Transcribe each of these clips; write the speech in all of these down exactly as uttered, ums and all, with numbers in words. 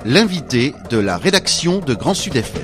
l'invité de la rédaction de Grand Sud F M.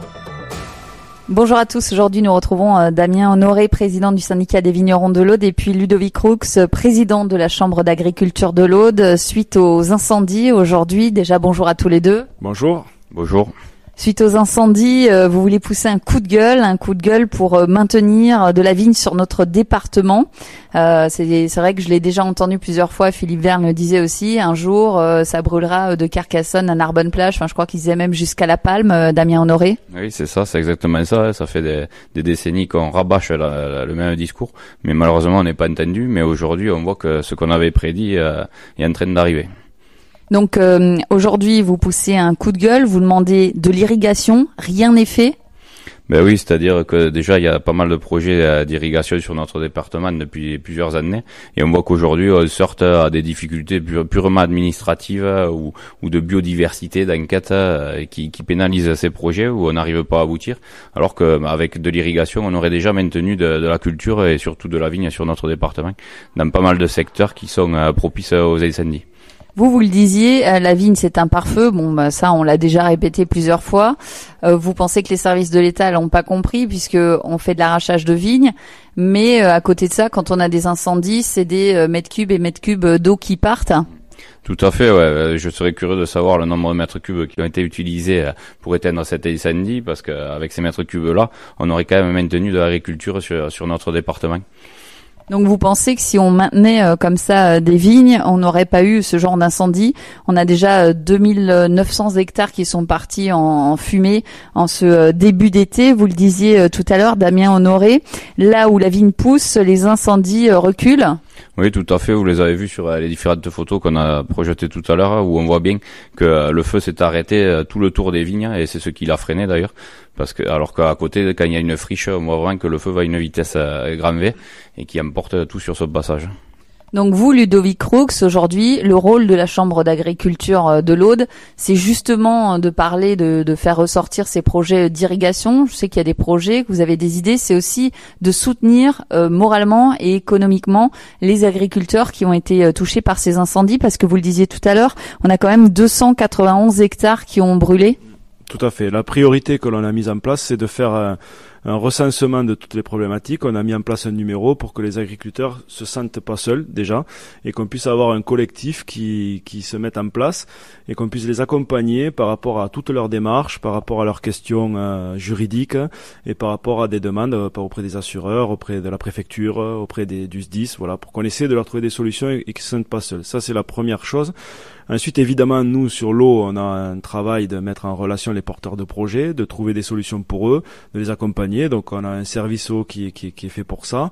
Bonjour à tous, aujourd'hui nous retrouvons euh, Damien Honoré, président du syndicat des vignerons de l'Aude, et puis Ludovic Roux, président de la chambre d'agriculture de l'Aude, suite aux incendies aujourd'hui. Déjà bonjour à tous les deux. Bonjour. Bonjour. Suite aux incendies, euh, vous voulez pousser un coup de gueule, un coup de gueule pour euh, maintenir de la vigne sur notre département. Euh, c'est, c'est vrai que je l'ai déjà entendu plusieurs fois, Philippe Verne le disait aussi, un jour euh, ça brûlera de Carcassonne à Narbonne-Plage, enfin je crois qu'il disait même jusqu'à La Palme, euh, Damien Honoré. Oui, c'est ça, c'est exactement ça, ça fait des, des décennies qu'on rabâche la, la, le même discours, mais malheureusement on n'est pas entendu, mais aujourd'hui on voit que ce qu'on avait prédit euh, est en train d'arriver. Donc euh, aujourd'hui, vous poussez un coup de gueule, vous demandez de l'irrigation, rien n'est fait. Ben oui, c'est-à-dire que déjà il y a pas mal de projets euh, d'irrigation sur notre département depuis plusieurs années, et on voit qu'aujourd'hui on sort à des difficultés pure, purement administratives euh, ou, ou de biodiversité, d'enquête euh, qui, qui pénalisent ces projets où on n'arrive pas à aboutir, alors qu'avec de l'irrigation on aurait déjà maintenu de, de la culture et surtout de la vigne sur notre département dans pas mal de secteurs qui sont euh, propices aux incendies. Vous, vous le disiez, euh, la vigne c'est un pare-feu. Bon, bah ça, on l'a déjà répété plusieurs fois. Euh, vous pensez que les services de l'État l'ont pas compris puisque on fait de l'arrachage de vignes, mais euh, à côté de ça, quand on a des incendies, c'est des euh, mètres cubes et mètres cubes d'eau qui partent. Tout à fait, ouais. Je serais curieux de savoir le nombre de mètres cubes qui ont été utilisés pour éteindre cet incendie, parce qu'avec ces mètres cubes-là, on aurait quand même maintenu de l'agriculture sur, sur notre département. Donc vous pensez que si on maintenait euh, comme ça euh, des vignes, on n'aurait pas eu ce genre d'incendie? On a déjà euh, deux mille neuf cents hectares qui sont partis en, en fumée en ce euh, début d'été. Vous le disiez euh, tout à l'heure, Damien Honoré, là où la vigne pousse, les incendies euh, reculent. Oui, tout à fait. Vous les avez vus sur les différentes photos qu'on a projetées tout à l'heure, où on voit bien que le feu s'est arrêté tout le tour des vignes, et c'est ce qui l'a freiné d'ailleurs. Parce que, alors qu'à côté, quand il y a une friche, on voit vraiment que le feu va à une vitesse grand V et qui emporte tout sur son passage. Donc vous, Ludovic Roux, aujourd'hui, le rôle de la Chambre d'agriculture de l'Aude, c'est justement de parler, de, de faire ressortir ces projets d'irrigation. Je sais qu'il y a des projets, que vous avez des idées. C'est aussi de soutenir euh, moralement et économiquement les agriculteurs qui ont été euh, touchés par ces incendies, parce que vous le disiez tout à l'heure, on a quand même deux cent quatre-vingt-onze hectares qui ont brûlé. Tout à fait. La priorité que l'on a mise en place, c'est de faire un, un recensement de toutes les problématiques. On a mis en place un numéro pour que les agriculteurs se sentent pas seuls déjà, et qu'on puisse avoir un collectif qui, qui se mette en place, et qu'on puisse les accompagner par rapport à toutes leurs démarches, par rapport à leurs questions euh, juridiques, et par rapport à des demandes euh, auprès des assureurs, auprès de la préfecture, auprès des, du S D I S, voilà, pour qu'on essaie de leur trouver des solutions et, et qu'ils se sentent pas seuls. Ça, c'est la première chose. Ensuite, évidemment, nous, sur l'eau, on a un travail de mettre en relation les porteurs de projets, de trouver des solutions pour eux, de les accompagner. Donc, on a un service eau qui est, qui est, qui est fait pour ça.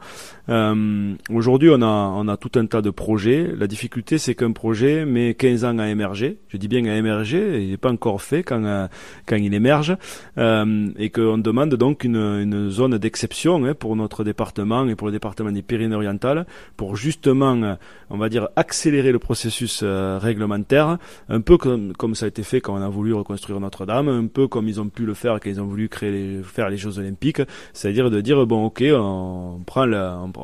Euh, aujourd'hui, on a, on a tout un tas de projets. La difficulté, c'est qu'un projet met quinze ans à émerger. Je dis bien à émerger, il n'est pas encore fait quand, euh, quand il émerge. Euh, et qu'on demande donc une, une zone d'exception hein, pour notre département et pour le département des Pyrénées-Orientales, pour justement, on va dire, accélérer le processus euh, réglementaire. Un peu comme, comme ça a été fait quand on a voulu reconstruire Notre-Dame, un peu comme ils ont pu le faire quand ils ont voulu créer les, faire les Jeux Olympiques, c'est-à-dire de dire bon ok on prend la, on,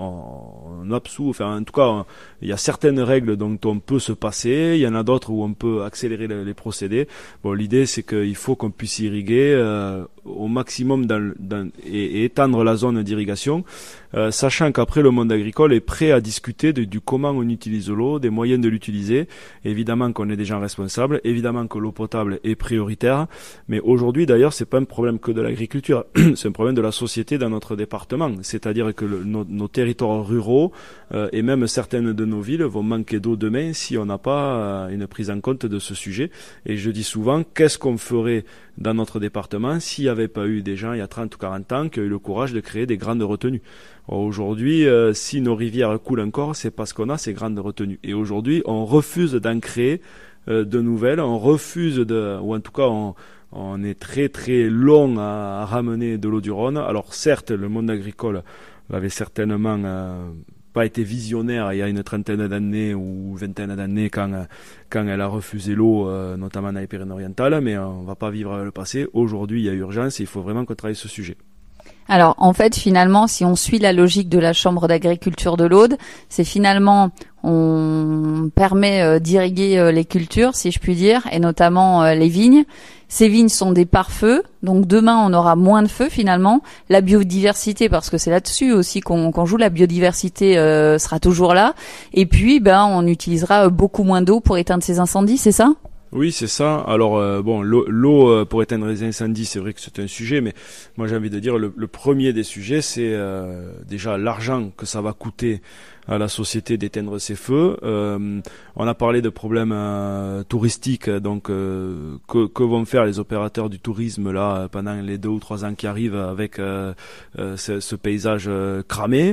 on absout, enfin en tout cas on, il y a certaines règles dont on peut se passer, il y en a d'autres où on peut accélérer les, les procédés. Bon, l'idée c'est qu'il faut qu'on puisse irriguer euh, au maximum dans, dans, et, et étendre la zone d'irrigation, euh, sachant qu'après le monde agricole est prêt à discuter de, du comment on utilise l'eau, des moyens de l'utiliser. Évidemment qu'on est des gens responsables, évidemment que l'eau potable est prioritaire, mais aujourd'hui d'ailleurs c'est pas un problème que de l'agriculture, c'est un problème de la société dans notre département, c'est-à-dire que le, nos, nos territoires ruraux euh, et même certaines de nos villes vont manquer d'eau demain si on n'a pas euh, une prise en compte de ce sujet. Et je dis souvent, qu'est-ce qu'on ferait dans notre département s'il n'y avait pas eu des gens il y a trente ou quarante ans qui ont eu le courage de créer des grandes retenues. Aujourd'hui, euh, si nos rivières coulent encore, c'est parce qu'on a ces grandes retenues. Et aujourd'hui, on refuse d'en créer euh, de nouvelles, on refuse de, ou en tout cas, on, on est très très long à, à ramener de l'eau du Rhône. Alors certes, le monde agricole avait certainement euh, pas été visionnaire il y a une trentaine d'années ou vingtaine d'années quand quand elle a refusé l'eau, euh, notamment dans les Pyrénées-Orientales, mais on va pas vivre le passé. Aujourd'hui, il y a urgence et il faut vraiment qu'on travaille ce sujet. Alors, en fait, finalement, si on suit la logique de la Chambre d'agriculture de l'Aude, c'est finalement, on permet euh, d'irriguer euh, les cultures, si je puis dire, et notamment euh, les vignes. Ces vignes sont des pare-feux, donc demain on aura moins de feux finalement. La biodiversité, parce que c'est là-dessus aussi qu'on, qu'on joue, la biodiversité euh, sera toujours là. Et puis, ben, on utilisera beaucoup moins d'eau pour éteindre ces incendies, c'est ça ? Oui, c'est ça. Alors euh, bon, l'eau, l'eau euh, pour éteindre les incendies, c'est vrai que c'est un sujet, mais moi j'ai envie de dire le, le premier des sujets, c'est euh, déjà l'argent que ça va coûter à la société d'éteindre ces feux. Euh, on a parlé de problèmes euh, touristiques, donc euh, que, que vont faire les opérateurs du tourisme là pendant les deux ou trois ans qui arrivent avec euh, euh, ce, ce paysage euh, cramé.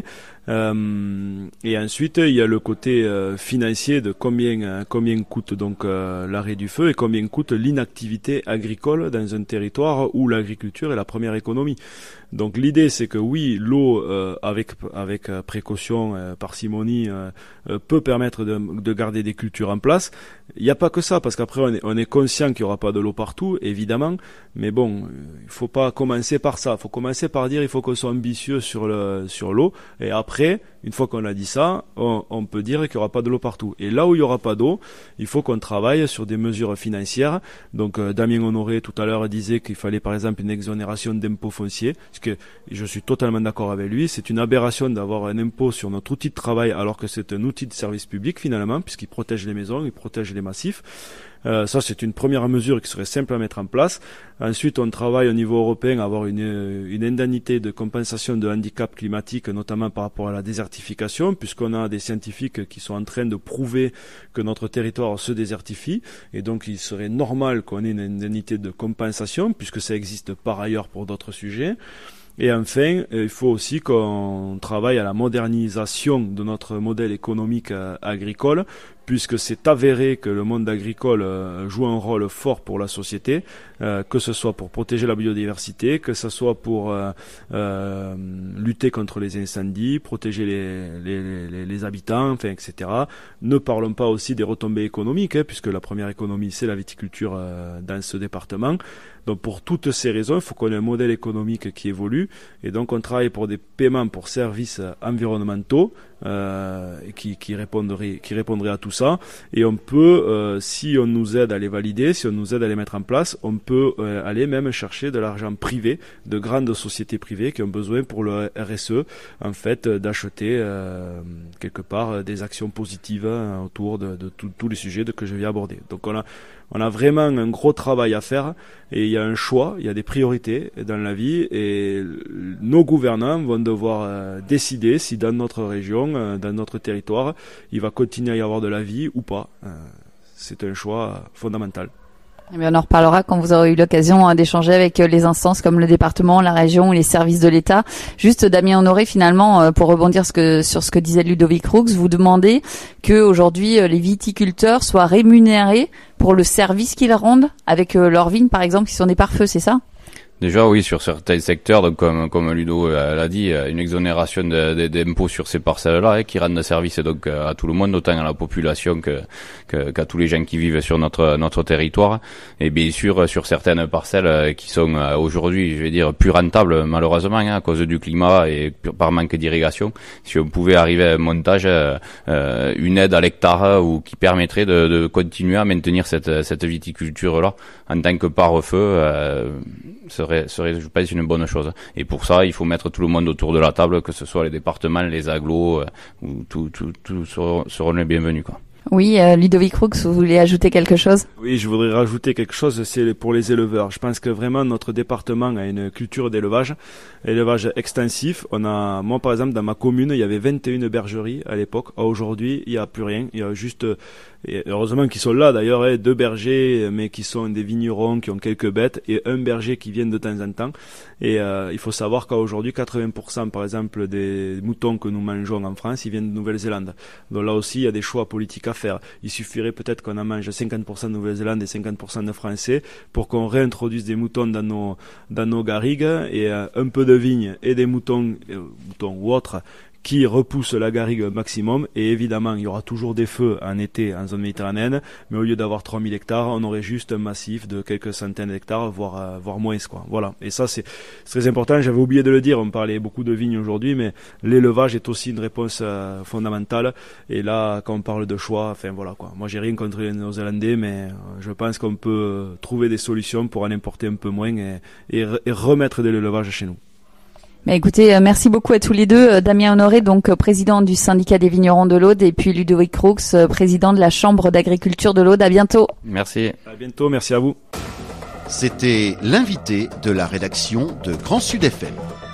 Euh, et ensuite il y a le côté euh, financier de combien euh, combien coûte donc euh, l'arrêt du feu et combien coûte l'inactivité agricole dans un territoire où l'agriculture est la première économie. Donc l'idée c'est que oui, l'eau euh, avec avec euh, précaution, euh, parcimonie euh, euh, peut permettre de, de garder des cultures en place. Il n'y a pas que ça, parce qu'après on est, on est conscient qu'il n'y aura pas de l'eau partout, évidemment, mais bon, il faut pas commencer par ça. Il faut commencer par dire il faut qu'on soit ambitieux sur le sur l'eau, et après, une fois qu'on a dit ça, on, on peut dire qu'il n'y aura pas de l'eau partout. Et là où il n'y aura pas d'eau, il faut qu'on travaille sur des mesures financières. Donc euh, Damien Honoré tout à l'heure disait qu'il fallait par exemple une exonération d'impôts fonciers, parce que je suis totalement d'accord avec lui. C'est une aberration d'avoir un impôt sur notre outil de travail alors que c'est un outil de service public finalement, puisqu'il protège les maisons, il protège les massifs. Euh, ça, c'est une première mesure qui serait simple à mettre en place. Ensuite, on travaille au niveau européen à avoir une, une indemnité de compensation de handicap climatique, notamment par rapport à la désertification, puisqu'on a des scientifiques qui sont en train de prouver que notre territoire se désertifie. Et donc, il serait normal qu'on ait une indemnité de compensation, puisque ça existe par ailleurs pour d'autres sujets. Et enfin, il faut aussi qu'on travaille à la modernisation de notre modèle économique euh, agricole, puisque c'est avéré que le monde agricole euh, joue un rôle fort pour la société, euh, que ce soit pour protéger la biodiversité, que ce soit pour euh, euh, lutter contre les incendies, protéger les, les, les, les habitants, enfin, et cetera. Ne parlons pas aussi des retombées économiques, hein, puisque la première économie, c'est la viticulture euh, dans ce département. Donc pour toutes ces raisons, il faut qu'on ait un modèle économique qui évolue, et donc on travaille pour des paiements pour services environnementaux euh, qui, qui répondraient, qui répondraient à tout ça. Et on peut, euh, si on nous aide à les valider, si on nous aide à les mettre en place, on peut euh, aller même chercher de l'argent privé, de grandes sociétés privées qui ont besoin pour le R S E, en fait, d'acheter euh, quelque part des actions positives hein, autour de, de tous les sujets de, que je viens aborder. Donc on a On a vraiment un gros travail à faire, et il y a un choix, il y a des priorités dans la vie, et nos gouvernants vont devoir euh, décider si dans notre région, euh, dans notre territoire, il va continuer à y avoir de la vie ou pas. Euh, c'est un choix fondamental. Eh bien, on en reparlera quand vous aurez eu l'occasion d'échanger avec les instances comme le département, la région et les services de l'État. Juste, Damien Honoré, finalement, pour rebondir ce que, sur ce que disait Ludovic Roux, vous demandez que aujourd'hui les viticulteurs soient rémunérés pour le service qu'ils rendent avec leurs vignes, par exemple, qui sont des pare-feux, c'est ça ? Déjà, oui, sur certains secteurs, donc comme comme Ludo l'a dit, une exonération de, de, d'impôts sur ces parcelles-là hein, qui rendent service donc à tout le monde, autant à la population que, que qu'à tous les gens qui vivent sur notre notre territoire. Et bien sûr, sur certaines parcelles qui sont aujourd'hui, je vais dire, plus rentables malheureusement hein, à cause du climat et par manque d'irrigation. Si on pouvait arriver à un montage, euh, une aide à l'hectare ou qui permettrait de, de continuer à maintenir cette cette viticulture-là en tant que pare-feu. Euh, serait, serait, je pense, une bonne chose. Et pour ça, il faut mettre tout le monde autour de la table, que ce soit les départements, les agglos, euh, ou tout, tout, tout seront, seront les bienvenus, quoi. Oui, euh, Ludovic Roux, vous voulez ajouter quelque chose ? Oui, je voudrais rajouter quelque chose, c'est pour les éleveurs. Je pense que vraiment notre département a une culture d'élevage, élevage extensif. On a, moi par exemple, dans ma commune, il y avait vingt et une bergeries à l'époque. Aujourd'hui, il n'y a plus rien. Il y a juste, et heureusement qu'ils sont là d'ailleurs, hein, deux bergers, mais qui sont des vignerons, qui ont quelques bêtes, et un berger qui vient de temps en temps. Et euh, il faut savoir qu'aujourd'hui, quatre-vingts pour cent par exemple des moutons que nous mangeons en France, ils viennent de Nouvelle-Zélande. Donc là aussi, il y a des choix politiques à faire. Il suffirait peut-être qu'on en mange cinquante pour cent de Nouvelle-Zélande et cinquante pour cent de Français pour qu'on réintroduise des moutons dans nos dans nos garrigues, et euh, un peu de vigne et des moutons, euh, moutons ou autres, qui repousse la garrigue au maximum. Et évidemment, il y aura toujours des feux en été en zone méditerranéenne, mais au lieu d'avoir trois mille hectares, on aurait juste un massif de quelques centaines d'hectares, voire euh, voire moins quoi. Voilà. Et ça c'est, c'est très important. J'avais oublié de le dire. On parlait beaucoup de vignes aujourd'hui, mais l'élevage est aussi une réponse euh, fondamentale. Et là, quand on parle de choix, enfin voilà quoi. Moi, j'ai rien contre les Néo-Zélandais, mais euh, je pense qu'on peut euh, trouver des solutions pour en importer un peu moins et, et, et remettre de l'élevage chez nous. Mais écoutez, euh, merci beaucoup à tous les deux. Euh, Damien Honoré, donc euh, président du syndicat des vignerons de l'Aude, et puis Ludovic Roux, euh, président de la Chambre d'agriculture de l'Aude. À bientôt. Merci. À bientôt, merci à vous. C'était l'invité de la rédaction de Grand Sud F M.